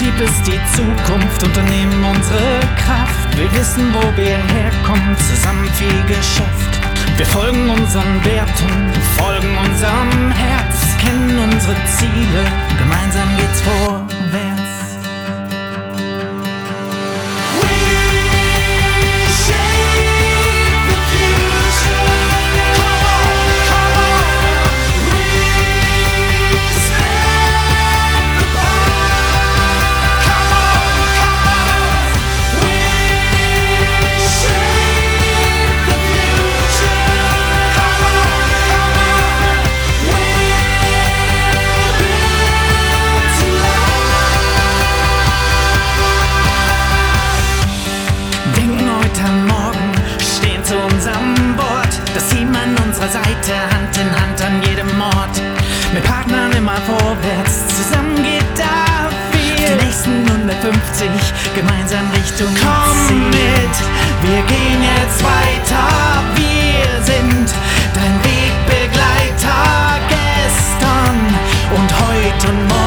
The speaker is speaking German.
Lieb ist die Zukunft, unternehmen unsere Kraft. Wir wissen, wo wir herkommen, zusammen viel geschafft. Wir folgen unseren Werten, folgen unserem Herz, kennen unsere Ziele, gemeinsam geht's vorwärts. Seite, Hand in Hand an jedem Ort. Mit Partnern immer vorwärts, zusammen geht da viel. Die nächsten 150 gemeinsam Richtung Ziel. Komm mit, wir gehen jetzt weiter. Wir sind dein Wegbegleiter gestern und heute und morgen.